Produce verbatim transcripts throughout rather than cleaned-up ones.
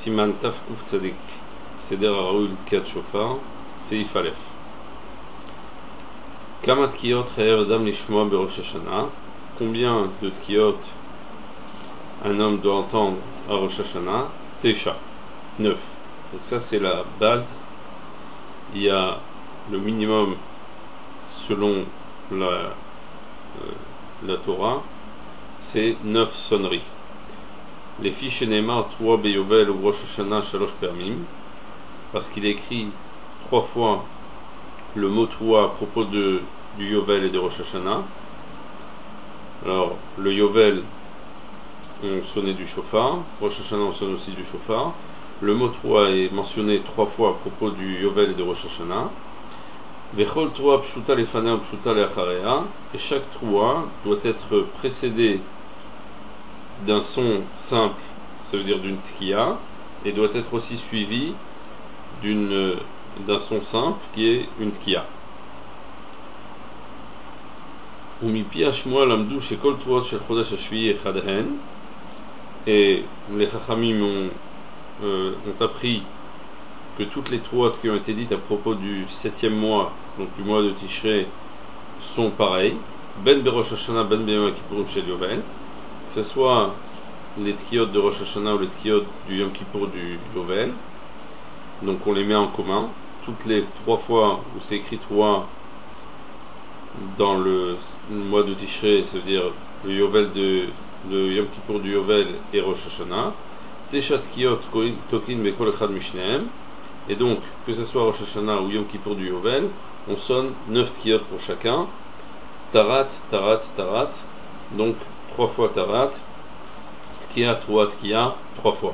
Siman Taf Kuf Tzadik, Seder Araoul Tkiat Shofar, Seif Aleph. Kama Tkiot Chayav Adam Lishmoa Berosh Hashanah. Combien de Tkiot un homme doit entendre à Rosh Hashanah? Tesha, neuf. Donc ça c'est la base. Il y a le minimum selon la, euh, la Torah, c'est neuf sonneries. Les fiches Neymar trois Beyovel ou Rosh Hashanah Shalosh Permim, parce qu'il écrit trois fois le mot trois à propos de, du Yovel et de Rosh Hashanah. Alors, le Yovel, on sonnait du shofar, Rosh Hashanah, on sonne aussi du shofar. Le mot trois est mentionné trois fois à propos du Yovel et de Rosh Hashanah. Vechol trois pshuta lefanea pshuta leacharea, et chaque trois doit être précédé d'un son simple, ça veut dire d'une tkiya, et doit être aussi suivi d'une d'un son simple qui est une tkiya. Umipi hashmoa lamdu shekol truot shel chodesh hashvi'i echad hen, et les chachamim ont, euh, ont appris que toutes les truot qui ont été dites à propos du septième mois, donc du mois de Tishrei, sont pareilles. Ben berosh Hashanah, ben beyom kippurim shel Yovel, que ce soit les tkiot de Rosh Hashanah ou les tkiot du Yom Kippour du Yovel, donc on les met en commun. Toutes les trois fois où c'est écrit trois dans le mois de Tishrei, c'est-à-dire le Yovel de, de Yom Kippour du Yovel et Rosh Hashanah, Tesha tkiot tokin bekol echad mishnehem, et donc que ce soit Rosh Hashanah ou Yom Kippour du Yovel, on sonne neuf tkiot pour chacun. Tarat, tarat, tarat, donc trois fois tarat, tkiya, trois tkiya, trois fois.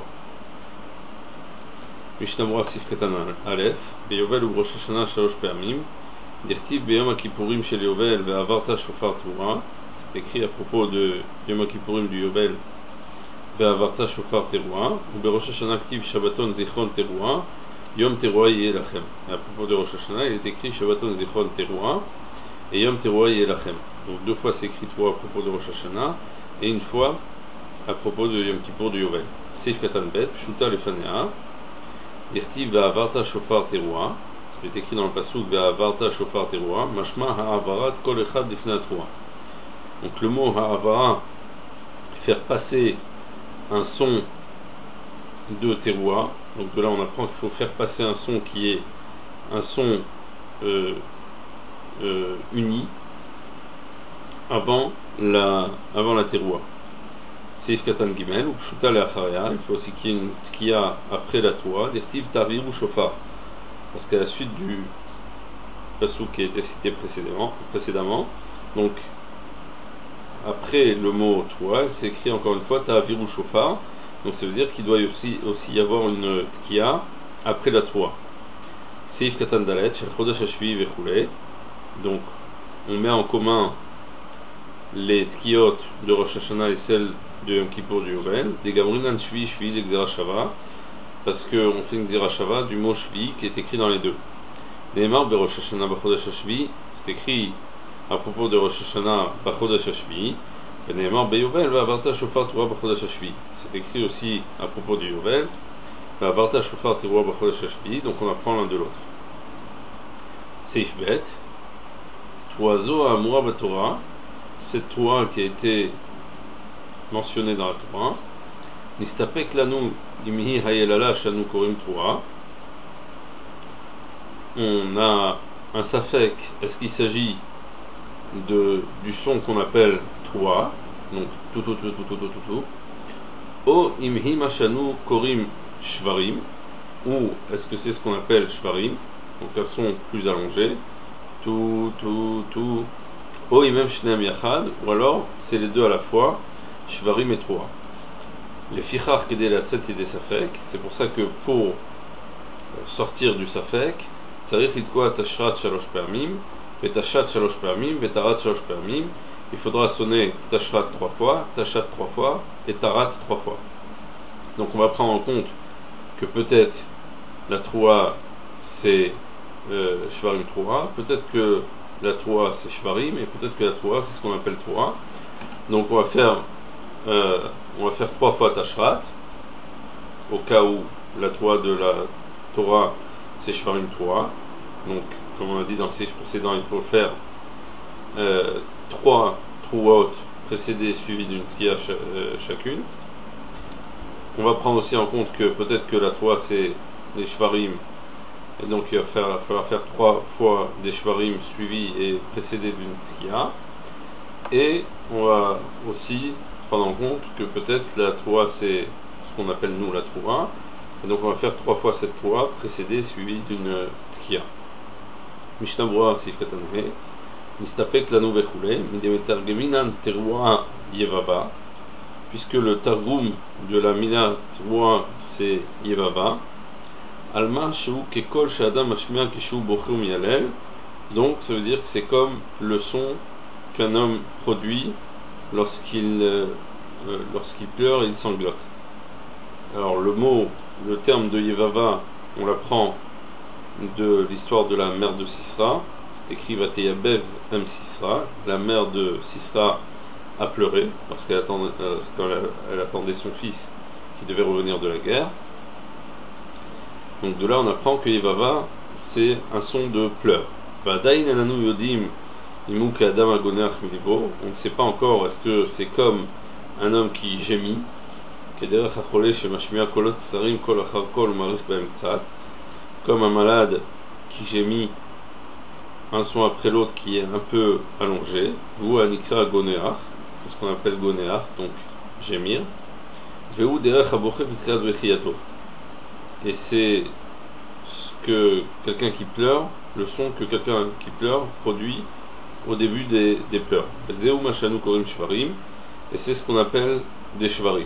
Mishnah Sif Katan Aleph, Beyovel ou Rosh Hashanah Shalosh Permim, Dirtiv Beyom Kippourim Shel Yovel Ve'avarta Shofar Teruah, c'est écrit à propos de Yom Kippourim du Yovel Ve'avarta Shofar Teruah, ou Berosh Hashanah Ktiv Shabbaton Zichron Teruah, Yom Teruah Yelachem. À propos de Rosh Hashanah, il est écrit Shabbaton Zichron Teruah et Yom Teruah Yelachem. Donc deux fois c'est écrit trois à propos de Rosh Hashanah et une fois à propos de Yom Kippour du Yovel. Seif Katan Bet, Pshuta Lefanea, Dirtiv Ve'avarta Shofar Teruah, c'est écrit dans le pasuk Ve'avarta Shofar Teruah, Mashma Ha'avarat Kol Echad Lifnei Teruah. Donc le mot Ha'avara, faire passer un son de Teruah. Donc de là on apprend qu'il faut faire passer un son qui est un son euh, euh, uni avant la, avant la Teruah. Seif Katan Gimel, ou Pshuta Le'acharea, il faut aussi qu'il y ait une tkiya après la Teruah, Dirtiv Tavir ou Shofar. Parce qu'à la suite du pasuk qui a été cité précédemment, précédemment donc après le mot Teruah, c'est écrit encore une fois Tavir ou Shofar. Donc ça veut dire qu'il doit aussi, aussi y avoir une tkiya après la Teruah. Seif Katan Dalet, Shel Chodesh Hashvi'i Vechulei. Donc on met en commun les tkiot de Rosh Hashanah et celles de Yom Kippour du Yovel, des Gamrinan Shvi, Shvi, des Gzera Shava, parce qu'on fait une Gzera Shava du mot Shvi qui est écrit dans les deux. Neymar be Rosh Hashanah Bachodesh Hashvi, c'est écrit à propos de Rosh Hashanah Bachodesh Hashvi, et Neymar be Yovel ve'avarta Shofar Teruah Bachodesh Hashvi, c'est écrit aussi à propos du Yovel, ve'avarta Shofar Teruah Bachodesh Hashvi, donc on apprend l'un de l'autre. Seif Bet, Toazo Amura Batorah, cette Torah qui a été mentionnée dans la Torah, Nistapek lanu imhi hayelala shanu korim Torah. On a un safek, est-ce qu'il s'agit de du son qu'on appelle Torah, donc tout tout tout tout tout tout tout, o imhi mashanu korim shvarim, ou est-ce que c'est ce qu'on appelle shvarim, donc un son plus allongé, tout tout tout. O imem shneim yachad, ou alors c'est les deux à la fois, shvarim et Teruah. Les fichar kedei latzet yedei safek, c'est pour ça que pour sortir du safek, tzarich litkoa tashrat shalosh permim, vetashat shalosh permim, vetarat shalosh permim. Il faudra sonner tashrat trois fois, tashat trois fois et tarat trois fois. Donc on va prendre en compte que peut-être la Teruah c'est euh, shvarim Teruah, peut-être que la Teruah c'est shvarim, et peut-être que la Teruah c'est ce qu'on appelle Teruah. Donc on va faire euh, on va faire trois fois tashrat au cas où la Troa de la Torah, c'est Shvarim Troa. Donc, comme on a dit dans le série précédent, il faut faire euh, trois Troaot précédées suivies d'une Tria ch euh, chacune. On va prendre aussi en compte que peut-être que la Troa c'est les Shvarim, et donc il va faire, falloir faire trois fois des Shvarim suivis et précédés d'une Tria. Et on va aussi prendre en compte que peut-être la Troa c'est ce qu'on appelle nous la Troa, et donc on va faire trois fois cette Troa précédée suivie d'une Tria. Mishnah Brura Seif Katan He Nistapek Lanu Vechule Midemetargeminan Teruah Yevava, puisque le Targum de la Mina Teruah c'est Yevava. Alma Shu Kekol Shadam Ashmia Kishu Bochum Yalel, donc ça veut dire que c'est comme le son qu'un homme produit lorsqu'il euh, lorsqu'il pleure et il sanglote. Alors le mot, le terme de Yevava, on l'apprend de l'histoire de la mère de Sisra. C'est écrit Vateyabev M Sisra, la mère de Sisra a pleuré parce qu'elle attendait, euh, elle attendait son fils qui devait revenir de la guerre. Donc de là on apprend que Yevava c'est un son de pleurs. Vadain enanu yodim imuk adam agoneach milibo, on ne sait pas encore est-ce que c'est comme un homme qui gémit, kederach hachole shemashmiya kolot tsarim kol achar kol marich behem ktsat, comme un malade qui gémit un son après l'autre qui est un peu allongé. Vous anikra goneach, c'est ce qu'on appelle goneach, donc gémir. Veu derech haboche b'tchiat vechiyato, et c'est ce que quelqu'un qui pleure, le son que quelqu'un qui pleure produit au début des, des pleurs. Zeu mashanu korim shvarim, et c'est ce qu'on appelle des shvarim.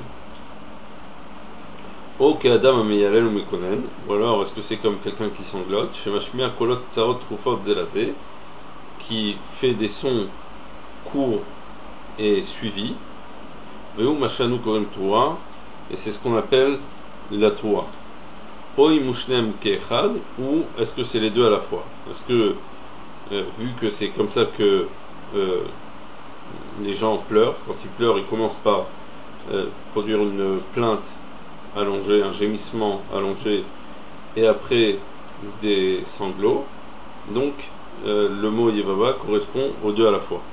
O ke'adam ameyalel ou mekonen, ou alors est-ce que c'est comme quelqu'un qui sanglote, shemashmiya kolot tsarot trufot zelazé, qui fait des sons courts et suivis. Veu mashanu korim toa, et c'est ce qu'on appelle la toa. Oi mushnem ke'echad, ou est-ce que c'est les deux à la fois? Est-ce que, euh, vu que c'est comme ça que euh, les gens pleurent, quand ils pleurent, ils commencent par euh, produire une plainte allongée, un gémissement allongé, et après des sanglots. Donc euh, le mot Yevava correspond aux deux à la fois.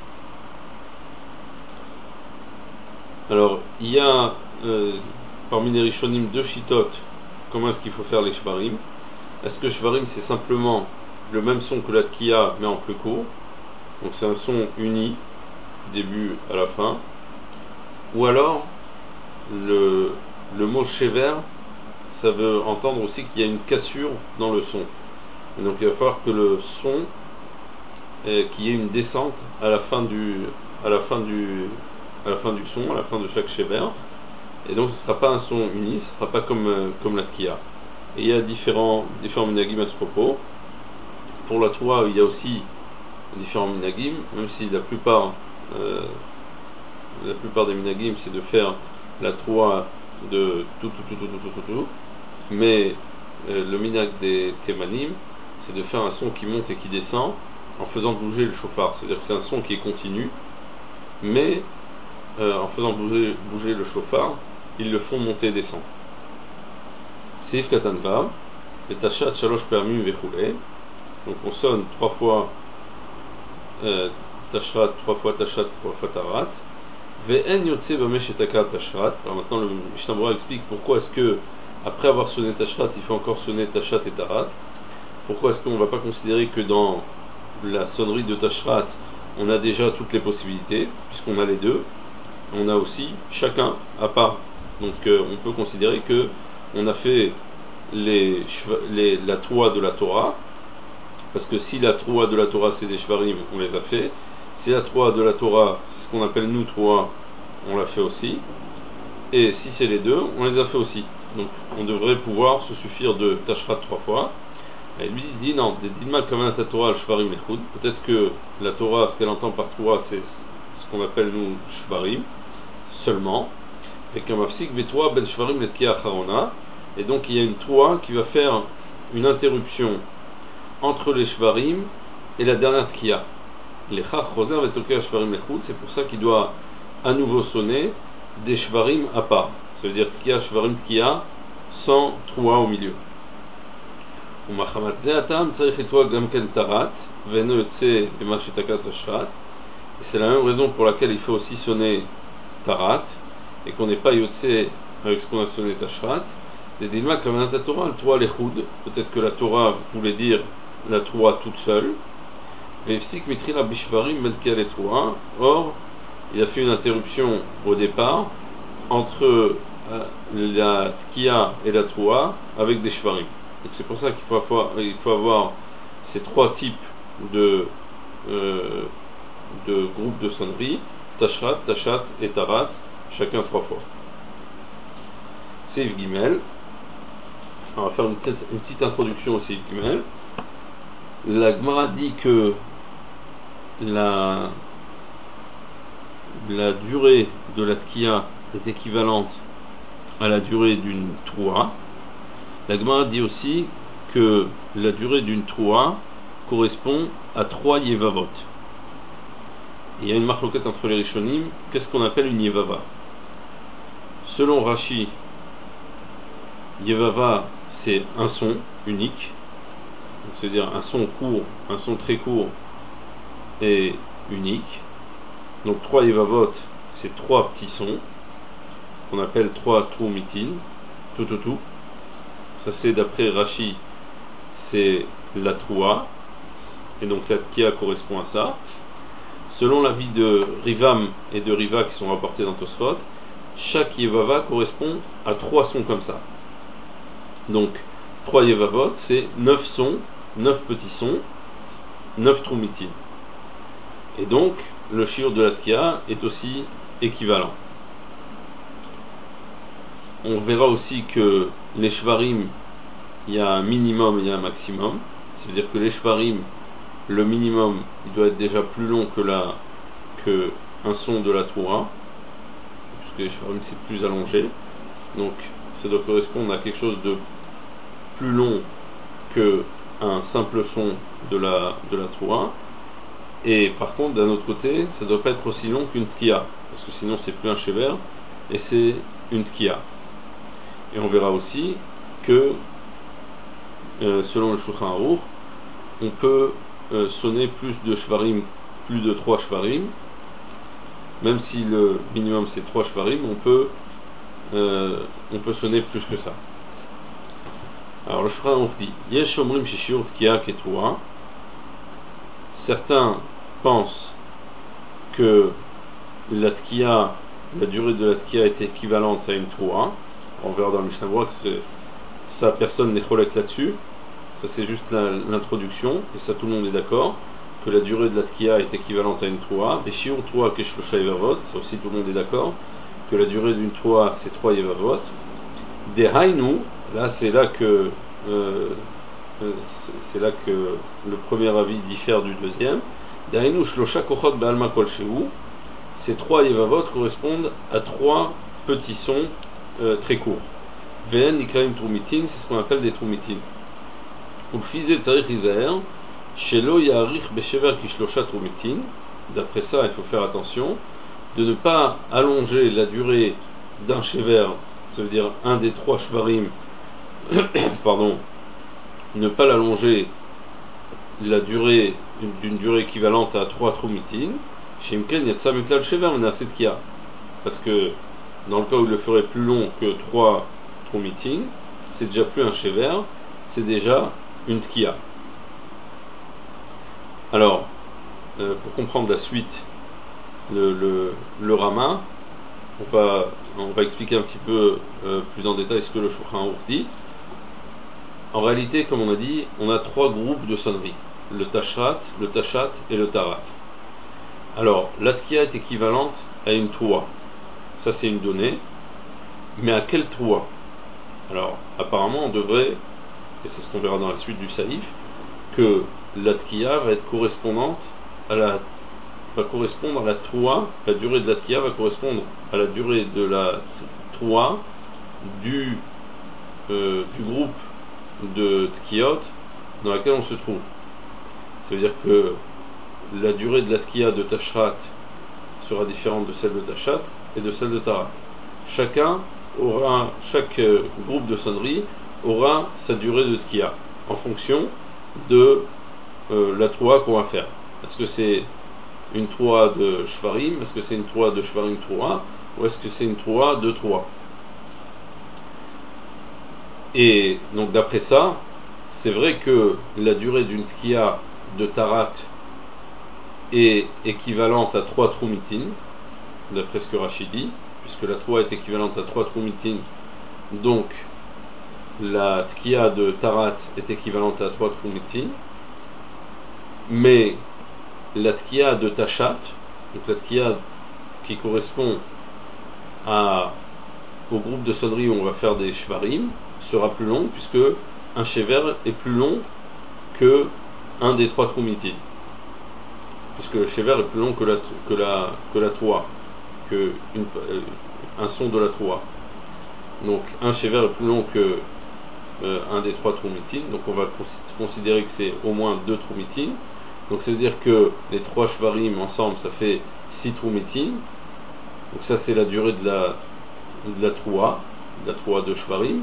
Alors il y a euh, parmi les Rishonim deux Shitot. Comment est-ce qu'il faut faire les Shvarim? Est-ce que Shvarim c'est simplement le même son que la Tkiya mais en plus court, donc c'est un son uni du début à la fin, ou alors le, le mot Shever ça veut entendre aussi qu'il y a une cassure dans le son, et donc il va falloir que le son euh, qu'il y ait une descente à la fin du à la fin du à la fin du son, à la fin de chaque Shever. Et donc ce ne sera pas un son uni, ce ne sera pas comme, euh, comme la Tkiya. Et il y a différents, différents minagim à ce propos. Pour la Troa, il y a aussi différents minagim, même si la plupart, euh, la plupart des minagim, c'est de faire la Troa de tout, tout, tout, tout, tout, tout, tout, tout. Mais euh, le minag des Thémanim, c'est de faire un son qui monte et qui descend en faisant bouger le chauffard. C'est-à-dire que c'est un son qui est continu, mais euh, en faisant bouger, bouger le chauffard, ils le font monter et descendre. Seif Katan Vav, et Tachat Shalosh Permim Vechule. Donc on sonne trois fois euh, Tashrat, trois fois Tachat, trois fois Tarat. Ve'en Yotse Bamesh Etaka Tashrat. Alors maintenant le Mishnah Brura explique pourquoi est-ce que après avoir sonné Tashrat, il faut encore sonner Tachat et Tarat. Pourquoi est-ce qu'on ne va pas considérer que dans la sonnerie de Tashrat, on a déjà toutes les possibilités, puisqu'on a les deux. On a aussi chacun à part. Donc euh, on peut considérer que on a fait les, les, la Troa de la Torah, parce que si la Troa de la Torah c'est des Shvarim, on les a fait. Si la Troa de la Torah c'est ce qu'on appelle nous Troa, on l'a fait aussi. Et si c'est les deux, on les a fait aussi. Donc on devrait pouvoir se suffire de Tashrat trois fois. Et lui il dit non, des Dilma Kaman Torah al Shvarim Lechud. Peut-être que la Torah, ce qu'elle entend par Troa, c'est ce qu'on appelle nous Shvarim seulement. Et ben Shvarim Letkiya Acharona. Et donc il y a une Troa qui va faire une interruption entre les Shvarim et la dernière Tkiya. Les Chach Choser Vetokia Shvarim Lechud, c'est pour ça qu'il doit à nouveau sonner des Shvarim à part. Ça veut dire Tkiya, Shvarim, Tkiya sans troua au milieu. C'est la même raison pour laquelle il faut aussi sonner tarat et qu'on n'est pas yotse avec ce qu'on a sonné tashrat. Des dilma comme un Torah, le Torah l'echud, peut-être que la Torah voulait dire la Torah toute seule. Vefsik mitrila bishvarim medkel et Torah. Or, il a fait une interruption au départ entre la tkia et la Torah avec des shvarim. Donc c'est pour ça qu'il faut avoir, il faut avoir ces trois types de euh, de groupes de sonneries, tashrat, tashat et tarat, chacun trois fois. Seif Gimel. On va faire une petite, une petite introduction au Seif Gimel. La Gemara dit que la, la durée de la tkiya est équivalente à la durée d'une troua. La Gemara dit aussi que la durée d'une troua correspond à trois yevavot. Il y a une marloquette entre les Rishonim. Qu'est-ce qu'on appelle une yevava? Selon Rashi, yevava c'est un son unique, c'est-à-dire un son court, un son très court et unique. Donc trois yevavot c'est trois petits sons qu'on appelle trois troumitin, tout tout tout. Ça c'est d'après Rashi, c'est la troua, et donc la tkia correspond à ça. Selon l'avis de Rivam et de Riva qui sont rapportés dans Tosfot, chaque yevava correspond à trois sons comme ça. Donc trois yevavot c'est neuf sons, neuf petits sons, neuf troumitim. Et donc le shiur de la tkia est aussi équivalent. On verra aussi que les shvarim, il y a un minimum et il y a un maximum. Ça veut dire que les shvarim, le minimum, il doit être déjà plus long que, la, que un son de la Torah, puisque les shvarim c'est plus allongé. Donc ça doit correspondre à quelque chose de plus long que un simple son de la, de la Torah. Et par contre, d'un autre côté, ça ne doit pas être aussi long qu'une tkiya, parce que sinon c'est plus un shever, et c'est une tkiya. Et on verra aussi que, euh, selon le Shulchan Aruch, on peut euh, sonner plus de shvarim, plus de trois shvarim, même si le minimum c'est trois shvarim, on peut, euh, on peut sonner plus que ça. Alors le Shulchan Aruch dit, Yesh omrim shishur tkiya ketroua. Certains pensent que la tkiya, la durée de la tkiya est équivalente à une troua. On verra dans le Mishnah Berurah que ça, personne n'est cholek là-dessus. Ça c'est juste l'introduction, et ça tout le monde est d'accord, que la durée de la tkiya est équivalente à une troua. Et shiur troua keshlosha yevavot, ça aussi tout le monde est d'accord, que la durée d'une troua c'est trois yevavot. Des hainu, là c'est là que euh, c'est là que le premier avis diffère du deuxième. Des hainu shlosha kochot be'alma kol shehu, ces trois yevavot correspondent à trois petits sons Euh, très court. Vn nikraim trumitin, c'est ce qu'on appelle des trumitin. Ou le fizé tzarich izaher, shelo yarich beshever kishlosha trumitin. D'après ça, il faut faire attention de ne pas allonger la durée d'un shever, ça veut dire un des trois shvarim, pardon, ne pas l'allonger la durée d'une durée équivalente à trois trumitin. Shimken yatsa miklal shever menaset kia, parce que dans le cas où il le ferait plus long que trois trumitin, c'est déjà plus un shever, c'est déjà une tkiya. Alors, euh, pour comprendre la suite, le, le, le Rama, on va, on va expliquer un petit peu euh, plus en détail ce que le Shulchan Aruch dit. En réalité, comme on a dit, on a trois groupes de sonneries, le tashrat, le tashat et le tarat. Alors, la tkiya est équivalente à une troua. Ça c'est une donnée, mais à quelle troua? Alors apparemment on devrait, et c'est ce qu'on verra dans la suite du saïf, que la tkiya va être correspondante à la, va correspondre à la troua, la durée de la tkiya va correspondre à la durée de la troua du, euh, du groupe de tkiyot dans laquelle on se trouve. Ça veut dire que la durée de la tkiya de tashrat sera différente de celle de tashat et de celle de tarat. Chacun aura, chaque euh, groupe de sonnerie aura sa durée de tkiya en fonction de euh, la troua qu'on va faire. Est-ce que c'est une troua de shvarim, est-ce que c'est une troua de shvarim troua, ou est-ce que c'est une troua de troua? Et donc d'après ça, c'est vrai que la durée d'une tkiya de tarat est équivalente à trois troumitin, d'après ce que Rachid dit, puisque la troua est équivalente à trois troumitin, donc la tkiya de tarat est équivalente à trois troumitin, mais la tkiya de tachat, donc la tkiya qui correspond à, au groupe de sonnerie où on va faire des shvarim, sera plus longue, puisque un shever est plus long que un des trois troumitin, puisque le shever est plus long que la que la que la troua, que une, euh, un son de la troua. Donc un shever est plus long que euh, un des trois troumitin, donc on va considérer que c'est au moins deux troumitin. Donc ça veut dire que les trois shvarim ensemble ça fait six troumitin. Donc ça c'est la durée de la de la troua, de la troua de shvarim.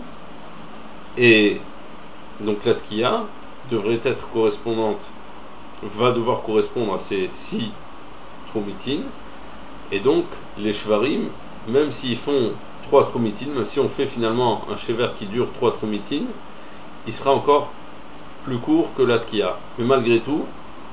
Et donc la tkiya devrait être correspondante, va devoir correspondre à ces six troumitin. Et donc les shvarim, même s'ils font trois troumitin, même si on fait finalement un shever qui dure trois troumitin, il sera encore plus court que la tkiya. Mais malgré tout,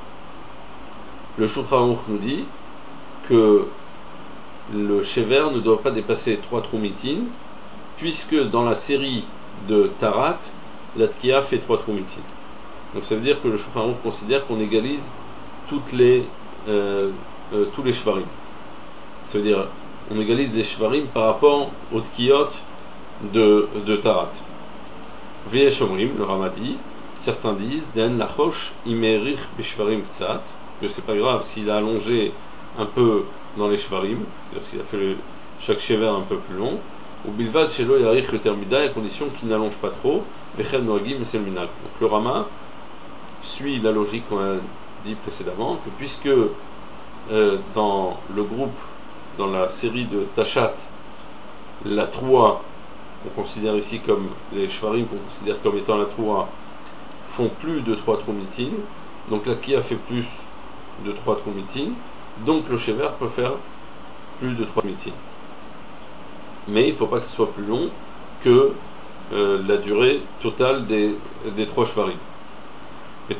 le Shulchan Aruch nous dit que le shever ne doit pas dépasser trois troumitin, puisque dans la série de tarat, la tkiya fait trois troumitin. Donc ça veut dire que le Shulchan Aruch considère qu'on égalise toutes les, euh, euh, tous les shvarim. Ça veut dire on égalise les shvarim par rapport aux tkiyot de, de tarat. Veyesh omrim, le Rama dit, certains disent den lachosh imerich beshvarim ktsat, que c'est pas grave s'il a allongé un peu dans les shvarim, c'est-à-dire s'il a fait le, chaque shever un peu plus long, ou bilvad shelo yarich le termida, à condition qu'il n'allonge pas trop, vechen noagim et minag. Donc le Rama suit la logique qu'on a dit précédemment, que puisque euh, dans le groupe, dans la série de tachat, la troua, qu'on considère ici comme les shvarim, qu'on considère comme étant la troua, font plus de trois troumitin, donc la tkiya fait plus de trois troumitin, donc le shever peut faire plus de trois troumitin. Mais il ne faut pas que ce soit plus long que euh, la durée totale des, des trois shvarim. Il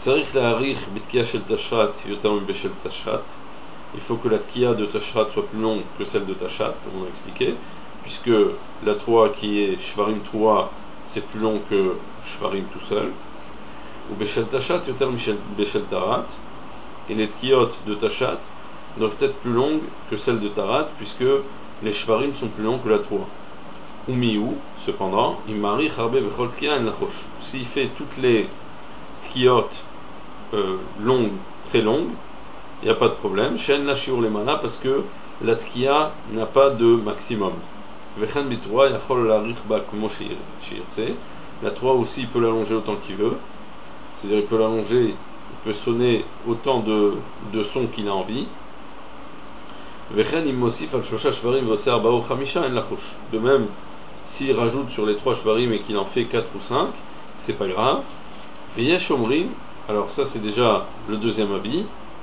faut que la tkiya de tashrat soit plus longue que celle de tachat, comme on a expliqué, puisque la troua qui est shvarim troua, c'est plus long que shvarim tout seul. Ou beshel tachat yoter beshel tarat, et les tkiyot de tachat doivent être plus longues que celles de tarat, puisque les shvarim sont plus longs que la troua. Ou miou, cependant, imari charbe bechol tkiya en lachosh. S'il fait toutes les tkiyot euh, longues, très longues, il n'y a pas de problème. Shen la shiur les mana, parce que la tkiya n'a pas de maximum. Vechen bitroua yachol la richba kumo shirtse. La troua aussi il peut l'allonger autant qu'il veut. C'est-à-dire il peut l'allonger, il peut sonner autant de, de sons qu'il a envie. Vechen immosif al shosha shvarim v'oser arba'u chamisha en lachush. De même, s'il rajoute sur les trois shvarim et qu'il en fait quatre ou cinq, c'est pas grave. Veyesh omrim, alors ça c'est déjà le deuxième avis.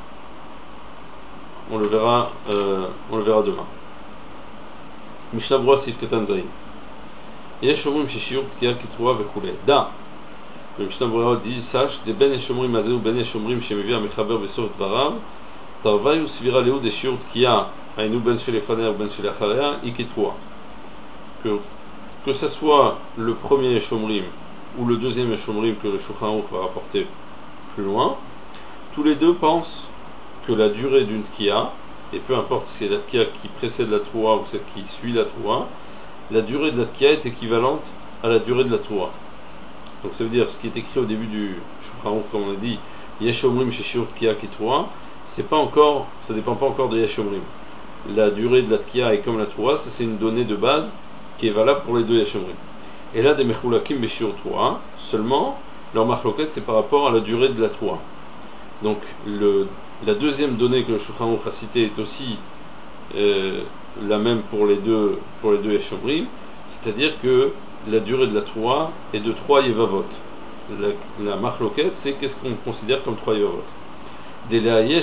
On le verra, euh, on le verra demain. Mishnah Brura Sif Ketan Zayin. Yesh omrim sheshiur tkiya kitroua vechule. Da. Le Mishnah Brura dit, sache, des ben eshomrim azeu ben eshomrim shemevi amechaber besof dvarav, tarvayu svira leu de shiur tkiya ainu ben shelefaner ben shelachalea ikitroua. Que que ce soit le premier eshomrim ou le deuxième eshomrim que le Shulchan Aruch va rapporter plus loin, tous les deux pensent que la durée d'une tkiya, et peu importe si c'est la tkiya qui précède la troua ou celle qui suit la troua, la durée de la tkiya est équivalente à la durée de la troua. Donc ça veut dire ce qui est écrit au début du Shulchan Aruch, comme on a dit, yesh omrim sheshiur tkiya ki troua, c'est pas encore, ça dépend pas encore de yesh omrim. La durée de la tkiya est comme la troua, ça c'est une donnée de base qui est valable pour les deux yesh omrim. Et là, des mechulakim beshiur troua, seulement leur machloket c'est par rapport à la durée de la troua. Donc le La deuxième donnée que le Shulchan Aruch a citée est aussi euh, la même pour les deux pour les deux Eshomrim, C'est-à-dire que la durée de la Troua est de trois Yevavot. La, la Machloket, c'est qu'est-ce qu'on considère comme trois Yevavot. D'après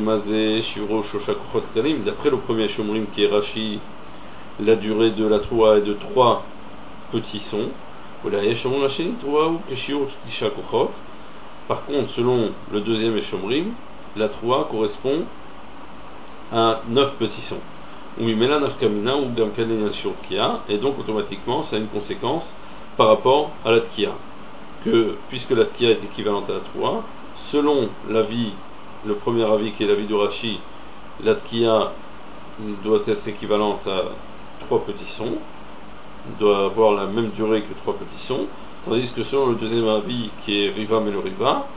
le premier Shomrim qui est Rashi, la durée de la Troua est de trois petits sons. Par contre, selon le deuxième Shomrim, la Troua correspond à neuf petits sons. Et donc automatiquement ça a une conséquence par rapport à la Tkiya, que puisque la Tkiya est équivalente à la Troua, selon l'avis, le premier avis qui est l'avis de Rashi, la Tkiya doit être équivalente à trois petits sons, doit avoir la même durée que trois petits sons, tandis que selon le deuxième avis qui est Riva Meloriva,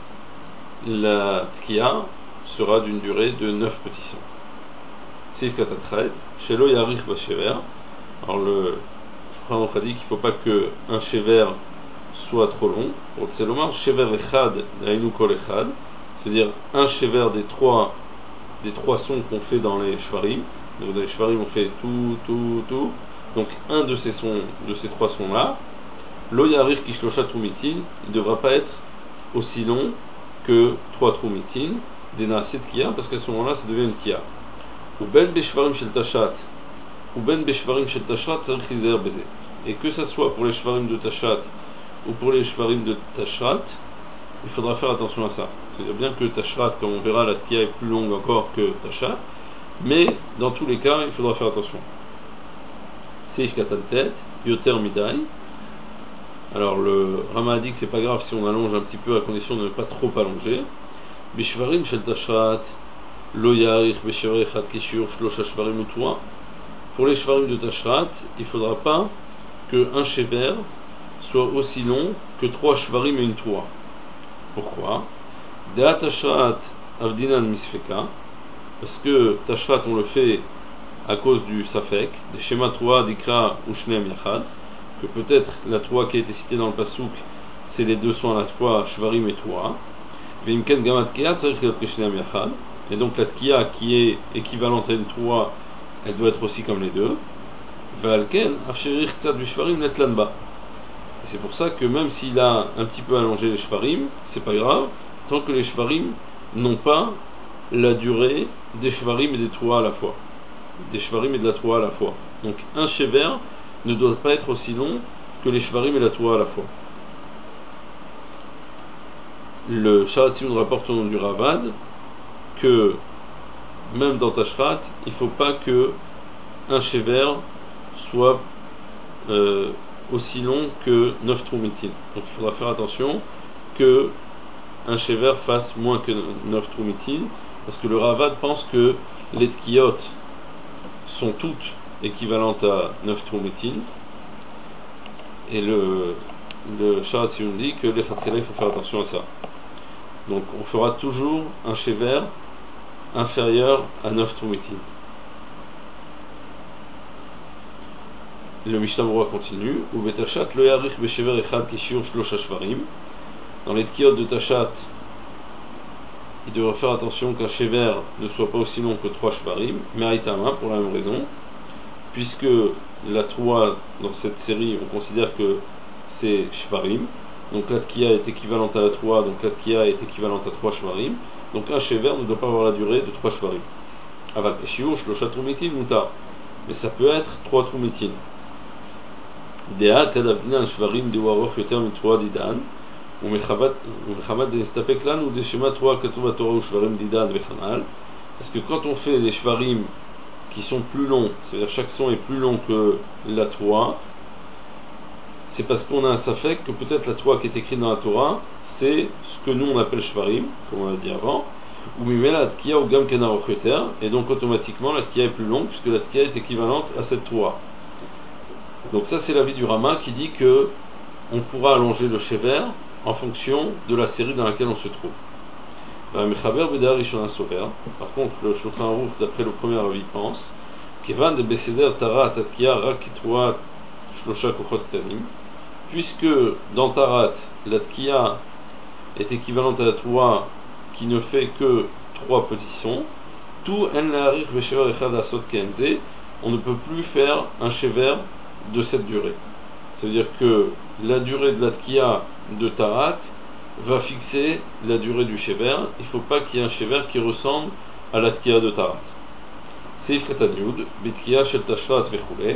la Tkiya sera d'une durée de neuf petits sons. Sif Katatret, Shelo Yarich Bashever. Alors le Shulchan Aruch a dit qu'il ne faut pas que un shever soit trop long. Pour Tselomar, Shever Echad Dainu Kol Echad, c'est-à-dire un shever des trois des trois sons qu'on fait dans les shvarim. Donc dans les shvarim on fait tout, tout, tout. Donc un de ces sons, de ces trois sons là, Lo Yarich Kishlosha Trumitin, il ne devra pas être aussi long que trois Trumitin, des Naaset Kiya, parce qu'à ce moment-là ça devient une Kiya. Ou ben beshvarim shel tashat, ou ben beshvarim shel tashat, tzarich lizer beze. Et que ça soit pour les shvarim de tashat ou pour les shvarim de tashrat, il faudra faire attention à ça. C'est-à-dire bien que tashrat, comme on verra, la tkiya est plus longue encore que tashat, mais dans tous les cas, il faudra faire attention. Seif katantet, yoter midai. Alors le Rama a dit que c'est pas grave si on allonge un petit peu à condition de ne pas trop allonger. Beshvarim shel tashrat. Lo yarich b'shever echad kishur shlosha shvarim u'tua. Pour les shvarim de Tashrat, il ne faudra pas qu'un shever soit aussi long que trois shvarim et une troua. Pourquoi? De'a Tashrat avdinan misfeka, parce que Tashrat on le fait à cause du safek, des schémas troua dikra ou shneem yachad, que peut-être la troua qui a été citée dans le pasouk, c'est les deux sons à la fois shvarim et troua. Ve'imken gamat keat tzarich liot keshneem yachad. Et donc la tkiya qui est équivalente à une troua, elle doit être aussi comme les deux. Et c'est pour ça que même s'il a un petit peu allongé les shvarim, c'est pas grave, tant que les shvarim n'ont pas la durée des shvarim et des troua à la fois. Des shvarim et de la troua à la fois. Donc un shever ne doit pas être aussi long que les shvarim et la troua à la fois. Le Sharat Tzimud rapporte au nom du Ravad que même dans Tashrat, il ne faut pas que un shever soit euh, aussi long que neuf trumitin. Donc il faudra faire attention que un shever fasse moins que neuf trumitin, parce que le Ravad pense que les tkiyot sont toutes équivalentes à neuf trumitin, et le, le Sharat Tzimud dit que les Chatchila, il faut faire attention à ça. Donc on fera toujours un shever inférieur à neuf trumitin. Le Mishnah Berurah continue. Ou betachat lo yarich beshever echad kishiur shlosha shvarim. Dans les tkiyot de tachat, il devra faire attention qu'un shever ne soit pas aussi long que trois shvarim, mais aïtama pour la même raison, puisque la troua dans cette série, on considère que c'est shvarim. Donc la tkiya est équivalente à la troua, donc la tkiya est équivalente à trois shvarim. Donc un shever ne doit pas avoir la durée de trois shvarim. Aval keshiur shlosha trumitin mutar. Mais ça peut être trois trumitin. Dea kadavdinan shvarim dewaroch yoter mitroa didan. Ou mechamad denestapek lan ou deshema troa katuv Torah ou shvarim didan vechanal. Parce que quand on fait les shvarim qui sont plus longs, c'est-à-dire chaque son est plus long que la troa, c'est parce qu'on a un safek que peut-être la Torah qui est écrite dans la Torah, c'est ce que nous on appelle shvarim, comme on l'a dit avant, ou mimela tkiya ou gam kena rocheter, et donc automatiquement la tkiya est plus longue puisque la tkiya est équivalente à cette Torah. Donc ça c'est l'avis du Rama qui dit que on pourra allonger le shever en fonction de la série dans laquelle on se trouve. Par contre le Shulchan Aruch d'après le premier avis pense kevan de beseder tara tatkiya rak troa shlosha kochot ktanim. Puisque dans Tarat, la tkiya est équivalente à la troua qui ne fait que trois petits sons, tout en la rich beshever echad asot kenze, on ne peut plus faire un shever de cette durée. Ça veut dire que la durée de la tkiya de Tarat va fixer la durée du shever. Il ne faut pas qu'il y ait un shever qui ressemble à la tkiya de Tarat. Seif Katan Yud, Bitkiya Shel Tashrat Vechule.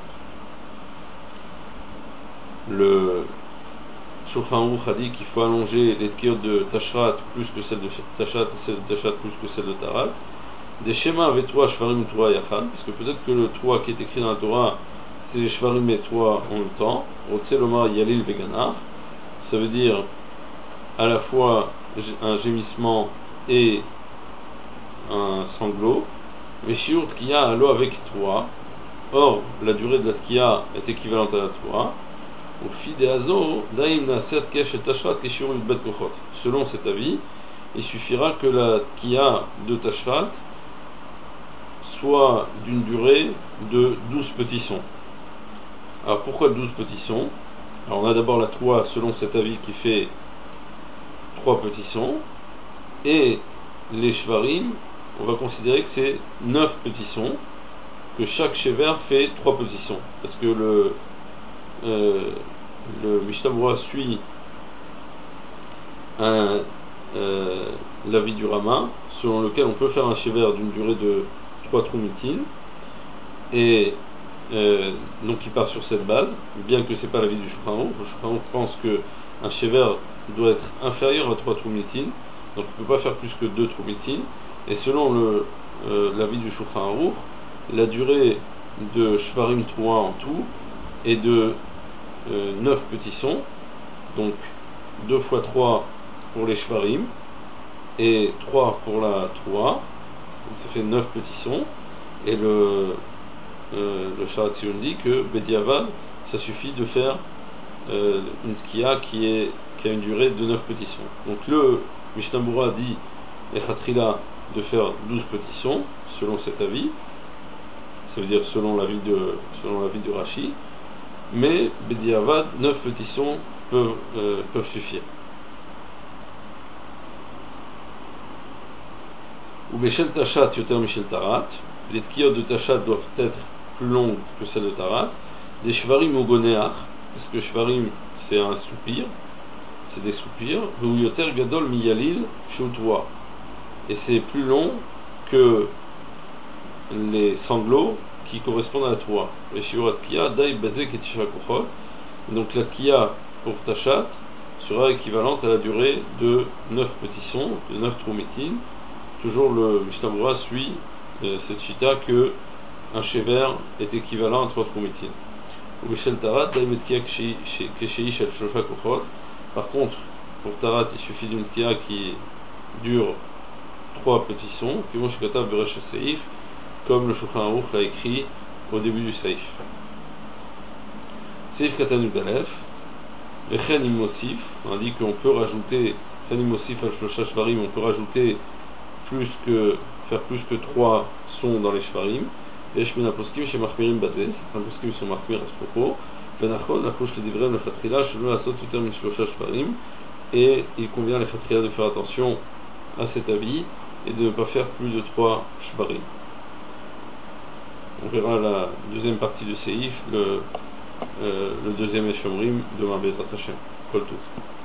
Le Shulchan Aruch a dit qu'il faut allonger les tkiyot de Tashrat plus que celle de Tashrat et celle de Tashrat plus que celle de Tarat. Des schémas avec trois Shvarim Torah Yachad, parce que peut-être que le trois qui est écrit dans la Torah, c'est Shvarim et trois en même temps. Otselomar Yalil Veganar. Ça veut dire à la fois un gémissement et un sanglot. Mais Shiur Tkiya allo avec trois. Or, la durée de la Tkiya est équivalente à la trois. Selon cet avis, il suffira que la tkiya de Tashrat soit d'une durée de douze petits sons. Alors pourquoi douze petits sons? Alors on a d'abord la trois selon cet avis qui fait trois petits sons, et les shvarim, on va considérer que c'est neuf petits sons, que chaque shever fait trois petits sons, parce que le Euh, le Mishnah Berurah suit un, euh, l'avis du Rama, selon lequel on peut faire un shever d'une durée de trois troumitin, et euh, donc il part sur cette base, bien que ce n'est pas l'avis du Shulchan Aruch. Le Shulchan Aruch pense qu'un shever doit être inférieur à trois troumitin, donc on ne peut pas faire plus que deux troumitin, et selon le, euh, l'avis du Shulchan Aruch, la durée de Shvarim trois en tout est de Euh, neuf petits sons, donc deux fois trois pour les shvarim et trois pour la troua, donc ça fait neuf petits sons. Et le euh, le Sharatzion dit que Bediavad, ça suffit de faire euh, une tkiya qui, est, qui a une durée de neuf petits sons. Donc le Mishnah Berurah dit Echatrila de faire douze petits sons selon cet avis, ça veut dire selon l'avis de selon l'avis de Rashi. Mais Bediavad, neuf petits sons peuvent, euh, peuvent suffire. Ou Beshel Tachat Yoter Michel Tarat, les tkiyot de Tachat doivent être plus longues que celles de Tarat. Des Shvarim ou Goneach, parce que Shvarim c'est un soupir, c'est des soupirs. Ou Yoter Gadol Miyalil Shoutoua, et c'est plus long que les sanglots qui correspondent à la Troua. Et Shiur Tkiya, Dai Bazek et Tisha Kochot. Donc la Tkiya pour Tachat sera équivalente à la durée de neuf petits sons, de neuf troumitin. Toujours le Mishnah Berurah suit euh, cette chita que un shever est équivalent à trois troumitin. Ou Beshel Tarat, Dai Betkiya Keshei Shel Shosha Kochot. Par contre, pour Tarat, il suffit d'une Tkiya qui dure trois petits sons, qui vont chez Katav Beresh Seif, comme le Shulchan Aruch l'a écrit au début du Seif. Seif Katan Yud Alef, Vechen Imosif, on a dit qu'on peut rajouter, Vechen Imosif al Shlosha Shvarim, on peut rajouter plus que, faire plus que trois sons dans les Shvarim. Vesh Mina Poskim chez Machmirim Bazé, certains Poskim sont Machmir à ce propos. Venachon, Nachouch Ledivrem le Chatrila, Shelo Asot Tuter Min Shlosha Shvarim, et il convient les Chatrila de faire attention à cet avis et de ne pas faire plus de trois Shvarim. On verra la deuxième partie de Seif, le, euh, le deuxième Eshomrim, demain Bezrat Hashem. Kol Tov.